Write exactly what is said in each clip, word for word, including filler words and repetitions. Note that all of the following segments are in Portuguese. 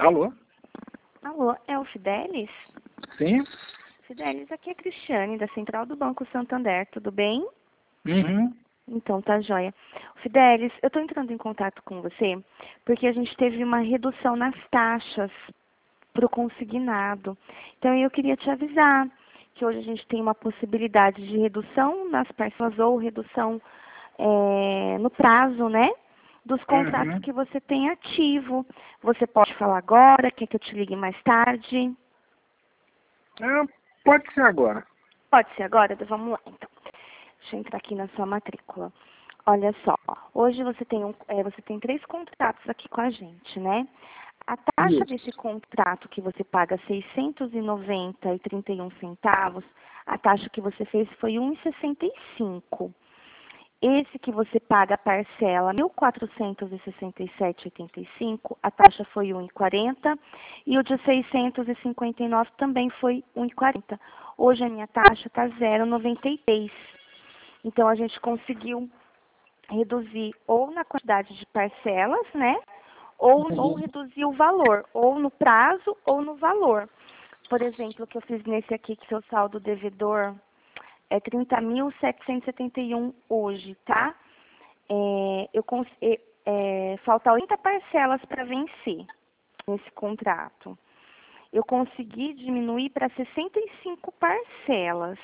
Alô? Alô, é o Fidelis? Sim? Fidelis, aqui é a Cristiane, da Central do Banco Santander, tudo bem? Uhum. Então, tá joia. Fidelis, eu estou entrando em contato com você porque a gente teve uma redução nas taxas para o consignado. Então, eu queria te avisar que hoje a gente tem uma possibilidade de redução nas parcelas ou redução é, no prazo, né? Dos contratos Uhum. que você tem ativo. Você pode falar agora, quer que eu te ligue mais tarde? É, pode ser agora. Pode ser agora? Então, vamos lá, então. Deixa eu entrar aqui na sua matrícula. Olha só, hoje você tem, um, é, você tem três contratos aqui com a gente, né? A taxa Isso. desse contrato que você paga seiscentos e noventa reais e trinta e um centavos, a taxa que você fez foi um real e sessenta e cinco. Esse que você paga a parcela mil quatrocentos e sessenta e sete reais e oitenta e cinco, a taxa foi um real e quarenta e o de seiscentos e cinquenta e nove também foi um real e quarenta. Hoje a minha taxa está zero vírgula noventa e três. Então a gente conseguiu reduzir ou na quantidade de parcelas, né? Ou, ou reduzir o valor, ou no prazo ou no valor. Por exemplo, o que eu fiz nesse aqui, que seu saldo devedor é trinta mil setecentos e setenta e um hoje, tá? É, eu cons é, é, falta oitenta parcelas para vencer nesse contrato. Eu consegui diminuir para sessenta e cinco parcelas.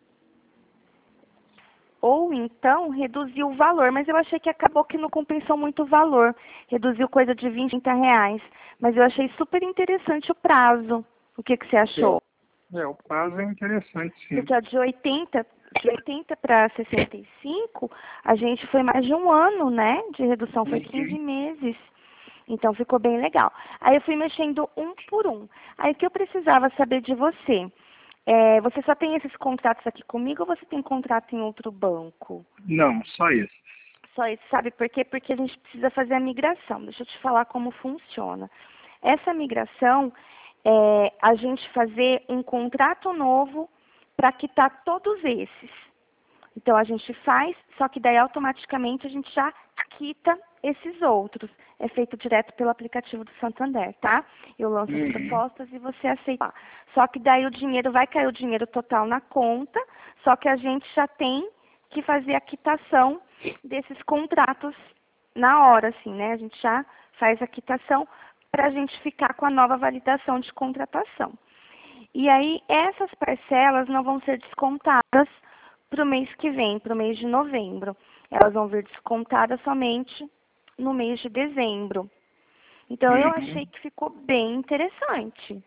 Ou então reduzir o valor, mas eu achei que acabou que não compensou muito o valor. Reduziu coisa de vinte, trinta reais. Mas eu achei super interessante o prazo. O que, que você achou? É, é, o prazo é interessante, sim. Porque ó, de oitenta, de oitenta para sessenta e cinco, a gente foi mais de um ano, né? De redução, foi quinze meses. Então ficou bem legal. Aí eu fui mexendo um por um. Aí o que eu precisava saber de você? É, você só tem esses contratos aqui comigo ou você tem contrato em outro banco? Não, só isso. Só isso, sabe por quê? Porque a gente precisa fazer a migração. Deixa eu te falar como funciona. Essa migração é a gente fazer um contrato novo para quitar todos esses. Então a gente faz, só que daí automaticamente a gente já quita esses outros. É feito direto pelo aplicativo do Santander, tá? Eu lanço as Uhum. propostas e você aceita. Só que daí o dinheiro, vai cair o dinheiro total na conta, só que a gente já tem que fazer a quitação desses contratos na hora, assim, né? A gente já faz a quitação para a gente ficar com a nova validação de contratação. E aí, essas parcelas não vão ser descontadas para o mês que vem, para o mês de novembro. Elas vão vir descontadas somente no mês de dezembro. Então, eu achei Uhum. que ficou bem interessante.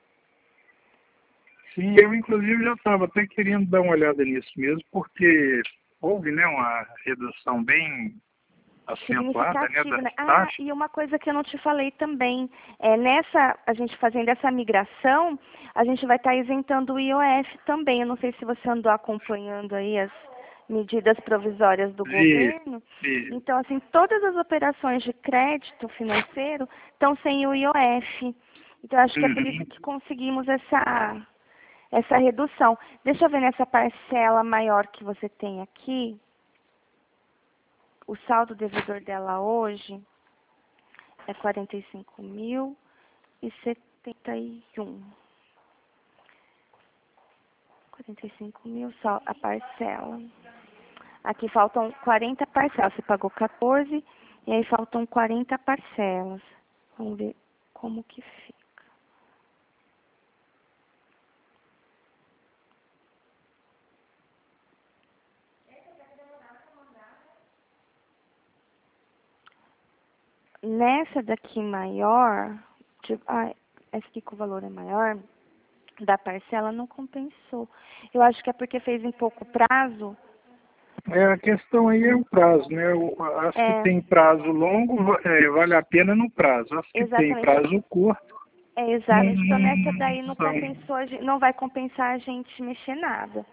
Sim, eu inclusive já estava até querendo dar uma olhada nisso mesmo, porque houve, né, uma redução bem acentuada, né, Significativo, das né? Ah, taxas. e uma coisa que eu não te falei também, é nessa, a gente fazendo essa migração, a gente vai estar isentando o I O F também. Eu não sei se você andou acompanhando aí as medidas provisórias do Isso, governo. isso. Então, assim, todas as operações de crédito financeiro estão sem o I O F. Então, acho que é por isso Uhum. que conseguimos essa, essa redução. Deixa eu ver nessa parcela maior que você tem aqui. O saldo devedor dela hoje é quarenta e cinco mil e setenta e um. quarenta e cinco mil só a parcela. Aqui faltam quarenta parcelas. Você pagou quatorze e aí faltam quarenta parcelas. Vamos ver como que fica. Nessa daqui maior, de, ah, essa aqui com o valor é maior, da parcela não compensou. Eu acho que é porque fez em pouco prazo. É, a questão aí é o prazo, né? O- As que É, têm prazo longo, va- é, vale a pena no prazo. As que têm exatamente. prazo curto, É, não, exatamente. Então nessa daí não não são. compensou, a gen- não vai compensar a gente mexer nada.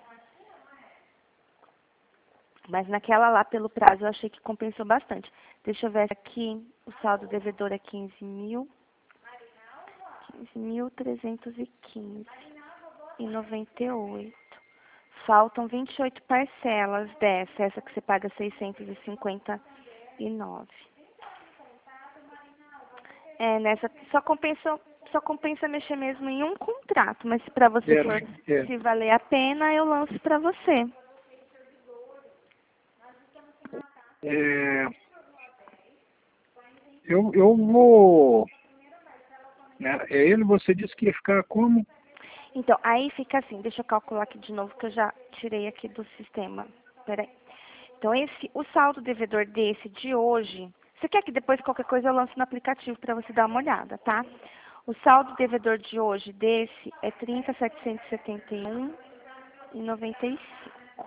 Mas naquela lá, pelo prazo, eu achei que compensou bastante. Deixa eu ver aqui, o saldo devedor é quinze mil. quinze mil trezentos e quinze e noventa e oito. Faltam vinte e oito parcelas dessa, essa que você paga seiscentos e cinquenta e nove. É, nessa só compensou, só compensa mexer mesmo em um contrato, mas se para você É, for, é. se valer a pena, eu lanço para você. É, eu, eu vou... Né, é ele, você disse que ia ficar como? Então, aí fica assim, deixa eu calcular aqui de novo, que eu já tirei aqui do sistema. Peraí. Então, esse, o saldo devedor desse de hoje, você quer que depois qualquer coisa eu lance no aplicativo para você dar uma olhada, tá? O saldo devedor de hoje desse é trinta mil setecentos e setenta e um reais e noventa e cinco.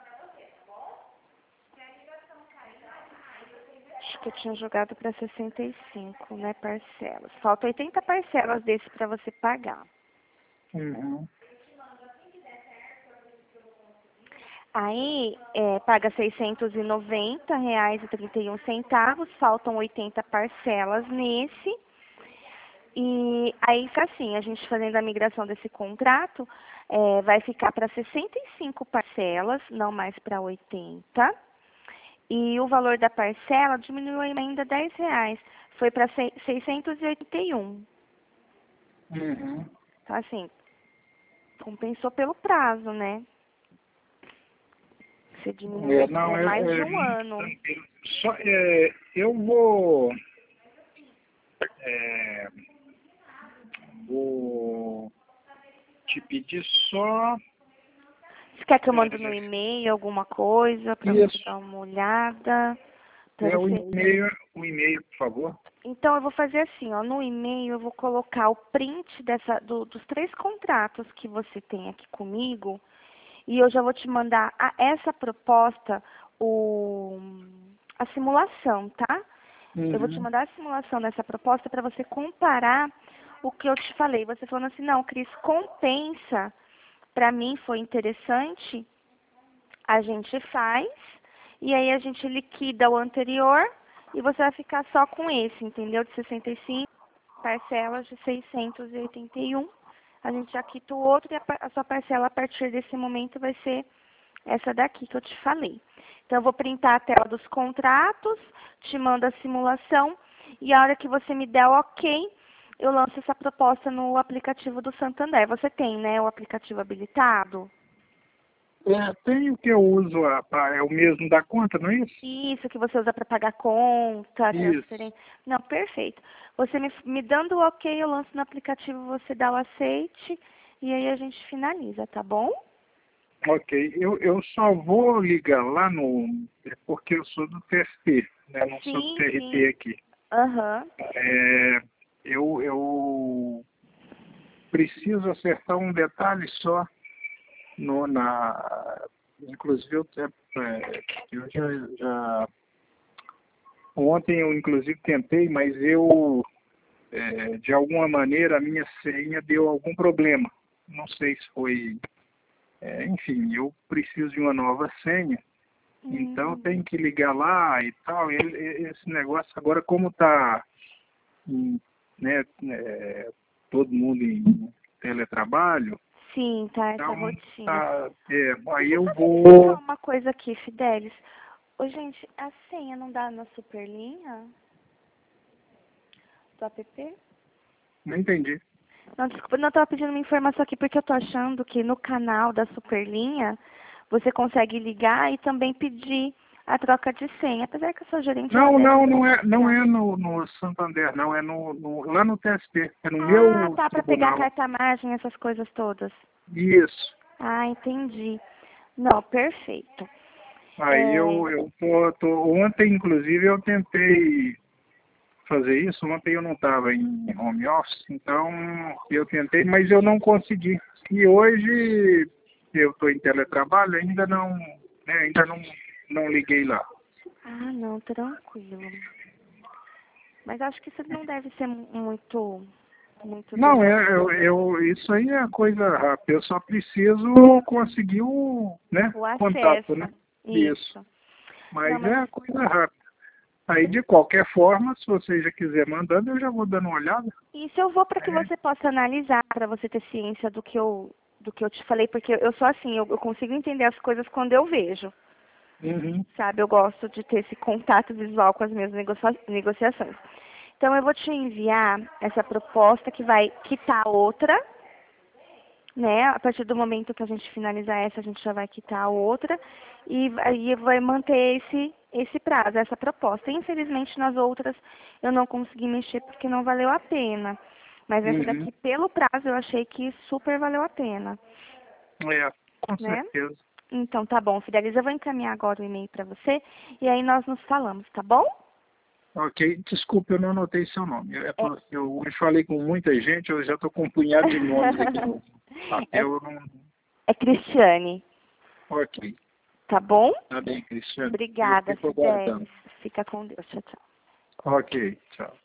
Acho que eu tinha jogado para sessenta e cinco, né, parcelas. Falta oitenta parcelas desse para você pagar. Uhum. Aí, é, paga seiscentos e noventa reais e trinta e um centavos, faltam oitenta parcelas nesse. E aí fica assim, a gente fazendo a migração desse contrato, é, vai ficar para sessenta e cinco parcelas, não mais para oitenta. E o valor da parcela diminuiu ainda dez reais, foi para seiscentos e oitenta e um. Uhum. Então, assim, compensou pelo prazo, né? Você diminuiu É, é não, é, mais de é um muito ano. tranquilo. Só, é, eu vou, é, vou te pedir só Você quer que eu mande no é, e-mail alguma coisa para você isso. dar uma olhada? Para É o você. e-mail, o e-mail, por favor. Então eu vou fazer assim, ó, no e-mail eu vou colocar o print dessa, do- dos três contratos que você tem aqui comigo e eu já vou te mandar a, essa proposta, o, a simulação, tá? Eu vou te Uhum. mandar a simulação dessa proposta para você comparar o que eu te falei. Você falando assim, não, Cris, compensa, para mim foi interessante, a gente faz, e aí a gente liquida o anterior, e você vai ficar só com esse, entendeu? De sessenta e cinco, parcelas de seiscentos e oitenta e um. A gente já quita o outro, e a, par- a sua parcela a partir desse momento vai ser essa daqui que eu te falei. Então, eu vou printar a tela dos contratos, te mando a simulação, e a hora que você me der o ok, eu lanço essa proposta no aplicativo do Santander. Você tem, né, o aplicativo habilitado? É, tem o que eu uso, a, pra- é o mesmo da conta, não é isso? Isso, que você usa para pagar conta, Isso. transferência. Não, perfeito. Você me, me dando o ok, eu lanço no aplicativo, você dá o aceite, e aí a gente finaliza, tá bom? Ok, eu, eu só vou ligar lá no... É porque eu sou do T S P, né? Não sou do Sim, T R T sim. aqui. Aham. É, eu, eu preciso acertar um detalhe só no, na... Inclusive, eu, é, eu já, já... Ontem eu, inclusive, tentei, mas eu, é, de alguma maneira, a minha senha deu algum problema. Não sei se foi... É, enfim, eu preciso de uma nova senha. Então Hum, tem que ligar lá e tal. E ele- esse negócio agora como está né, é, todo mundo em teletrabalho, sim, tá, essa então rotina. tá, é, aí Deixa eu eu só verificar vou. uma coisa aqui, Fidelis. Ô, gente, a senha não dá na superlinha do app? Não entendi. Não, desculpa, não, eu tava pedindo uma informação aqui porque eu tô achando que no canal da Superlinha você consegue ligar e também pedir a troca de senha. Apesar que a sua gerente ela Não, deve não, te não é, não auxiliar. é no, no Santander, não, é no, no- lá no T S P, é no Ah, meu tá, pra pegar a tribunal. carta-magem, essas coisas todas. Isso. Ah, entendi. Não, perfeito. Aí É, eu, eu tô, tô, ontem, inclusive, eu tentei fazer isso. Ontem eu não estava em home office, então eu tentei, mas eu não consegui. E hoje eu estou em teletrabalho, ainda não, né, ainda não, não liguei lá. ah, não, tranquilo. Mas acho que isso não deve ser mu- muito, muito Não, é, demorado. eu, eu, isso aí é coisa rápida. Eu só preciso conseguir o, né, O contato, acesso. né? Isso. Isso. Não, Mas mas é coisa rápida. Aí, de qualquer forma, se você já quiser mandando, eu já vou dando uma olhada. isso eu vou para que É. você possa analisar, para você ter ciência do que eu do que eu te falei, porque eu sou assim, eu, eu consigo entender as coisas quando eu vejo, Uhum. sabe? Eu gosto de ter esse contato visual com as minhas negocia- negociações. Então, eu vou te enviar essa proposta que vai quitar outra, né? A partir do momento que a gente finalizar essa, a gente já vai quitar a outra e aí vai manter esse, esse prazo, essa proposta. Infelizmente, nas outras eu não consegui mexer porque não valeu a pena. Mas essa Uhum. daqui, pelo prazo, eu achei que super valeu a pena, É, com né? certeza. Então, tá bom, Fidelis, eu vou encaminhar agora o e-mail para você e aí nós nos falamos, tá bom? Ok, desculpe, eu não anotei seu nome. É É, porque eu hoje falei com muita gente, eu já estou com um punhado de nomes aqui no é, papel. Eu não... é Cristiane, Ok, tá bom? tá bem, Cristiano. Eu Obrigada, fico aguardando. Fidelis. Fica com Deus. Tchau, tchau. Ok, tchau.